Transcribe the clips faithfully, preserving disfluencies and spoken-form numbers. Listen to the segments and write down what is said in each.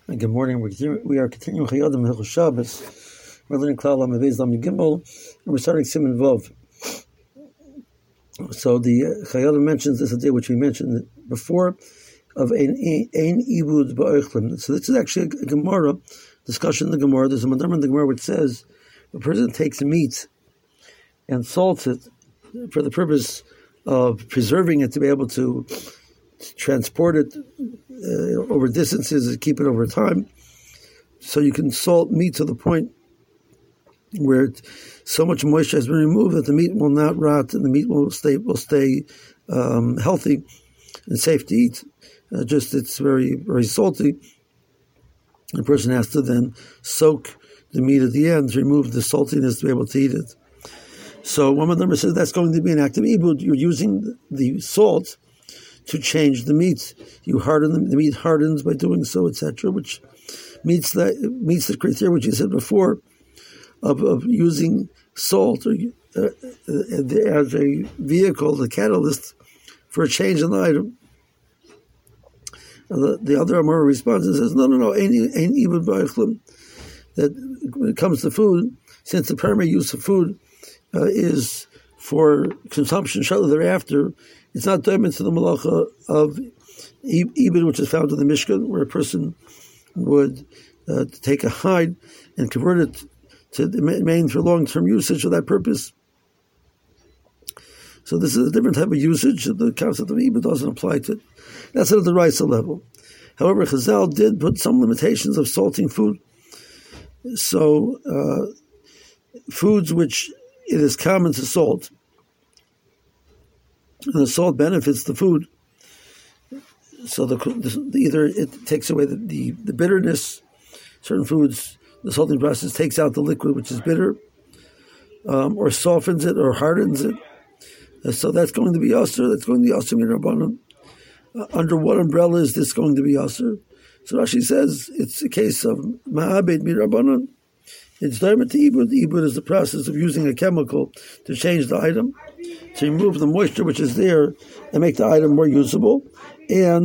Good morning. We continue, we are continuing Chayadim Hilchos Shabbos. We're learning Klal Lamavez Lam Gimel, and we're starting Siman Vov. So the uh, Chayadim mentions this idea, which we mentioned before, of ein ein ibud ba'ochlim. So this is actually a, a Gemara discussion in the Gemara. There's a Madam in the Gemara which says a person takes meat and salts it for the purpose of preserving it to be able to transport it uh, over distances and keep it over time. So you can salt meat to the point where it, so much moisture has been removed that the meat will not rot and the meat will stay will stay um, healthy and safe to eat. Uh, just it's very very salty. The person has to then soak the meat at the end to remove the saltiness to be able to eat it. So one of them says that's going to be an act of ibud. You're using the salt to change the meat. You harden the, the meat hardens by doing so, et cetera, which meets that meets the criteria which you said before of, of using salt or, uh, as a vehicle, the catalyst for a change in the item. The, the other Amora responds and says, no, no, no, ain't, ain't even b'ochlim. That when it comes to food, since the primary use of food uh, is for consumption shortly thereafter, it's not done into the malacha of ibud, which is found in the Mishkan, where a person would uh, take a hide and convert it to remain for long-term usage for that purpose. So this is a different type of usage. The concept of ibud doesn't apply to it. That's at the Raisa level. However, Chazal did put some limitations of salting food. So uh, foods which it is common to salt, and the salt benefits the food. So the, the either it takes away the, the, the bitterness. Certain foods, the salting process takes out the liquid which is bitter, um, or softens it or hardens it. Uh, so that's going to be asur. That's going to be asur min rabbanan. Uh, under what umbrella is this going to be asur? So Rashi says it's a case of ma'abed min rabbanan. It's daimer to ibud. Ibud is the process of using a chemical to change the item, to remove the moisture which is there and make the item more usable. And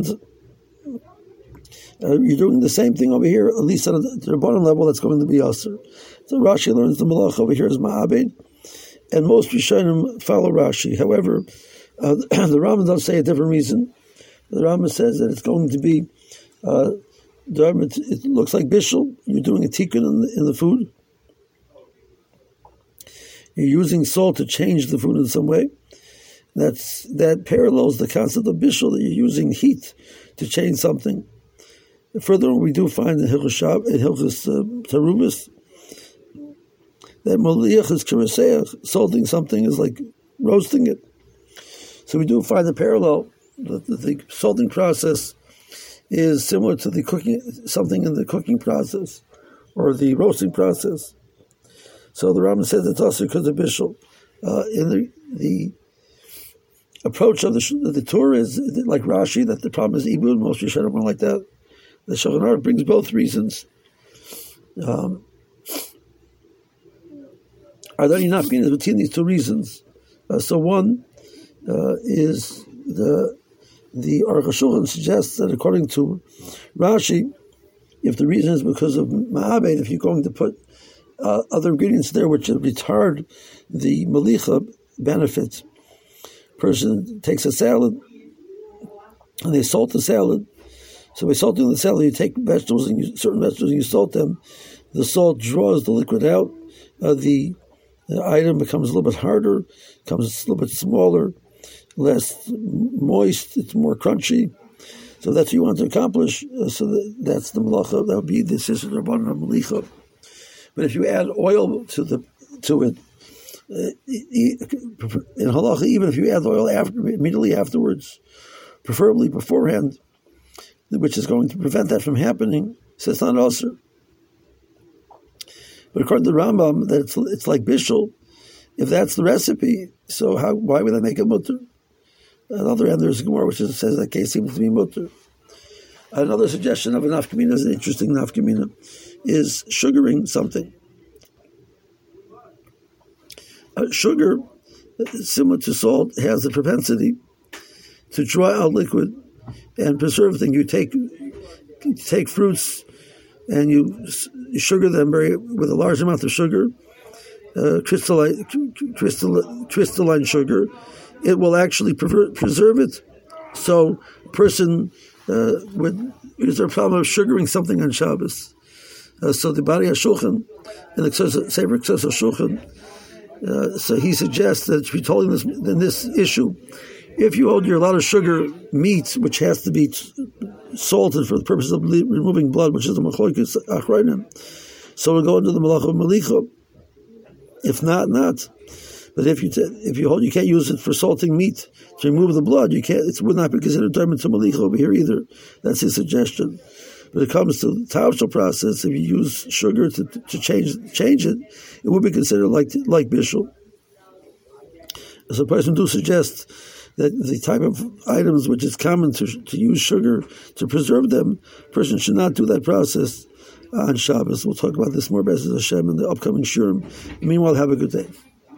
uh, you're doing the same thing over here, at least at the bottom level, that's going to be asur. So Rashi learns the malach over here is ma'abed, and most Rishonim follow Rashi. However, uh, the Rambam does say a different reason. The Rambam says that it's going to be, uh, it looks like bishul, you're doing a tikkun in the, in the food. You're using salt to change the food in some way. That's that parallels the concept of bishul, that you're using heat to change something. Further, we do find in Hilchos in Hilchos uh, Terubis that moliach is k'reseach, salting something is like roasting it. So we do find the parallel that the, the salting process is similar to the cooking something in the cooking process or the roasting process. So the Rambam says it's also because of bishul. Uh, in the the approach of the the Torah is like Rashi, that the problem is ibud. Most Rishonim are like that. The Shulchan Aruch brings both reasons. Um, are there any nafkinas between these two reasons? Uh, so one uh, is the the Aruch HaShulchan suggests that according to Rashi, if the reason is because of ma'abed, if you're going to put Uh, other ingredients there which retard the malicha benefits. Person takes a salad and they salt the salad. So by salting the salad, you take vegetables and you, certain vegetables and you salt them. The salt draws the liquid out. Uh, the, the item becomes a little bit harder, becomes a little bit smaller, less moist. It's more crunchy. So that's what you want to accomplish. Uh, so that, that's the malacha. That would be the sister rabbanan malicha. But if you add oil to the to it, uh, in halacha, even if you add oil after immediately afterwards, preferably beforehand, which is going to prevent that from happening, so it's not asur. But according to the Rambam, that it's, it's like bishul. If that's the recipe, so how why would I make it mutter? On the other hand, there's a Gemara which says that case seems to be mutter. Another suggestion of a nafkamina is an interesting nafkamina, is sugaring something. Uh, sugar, similar to salt, has a propensity to dry out liquid and preserve things. You take you take fruits and you, you sugar them very with a large amount of sugar, uh, crystalline, crystal, crystalline sugar, it will actually prever- preserve it. So a person uh, would, is there a problem of sugaring something on Shabbos? Uh, so the Bari HaShulchan, in the Sefer Ksos HaShulchan, uh, so he suggests that if you're holding this in this issue, if you hold your lot of sugar meat, which has to be salted for the purpose of removing blood, which is the Machlokes Achrayim, so we'll go into the Malach of Malicha. If not, not. But if you t- if you hold, you can't use it for salting meat to remove the blood. You can't. It would not be considered diamond to Malicha over here either. That's his suggestion. When it comes to the tavshel process, if you use sugar to to change change it, it would be considered like like bishul. So a person do suggest that the type of items which is common to to use sugar to preserve them, a person should not do that process on Shabbos. We'll talk about this more, B'ezras Hashem, in the upcoming shurim. Meanwhile, have a good day.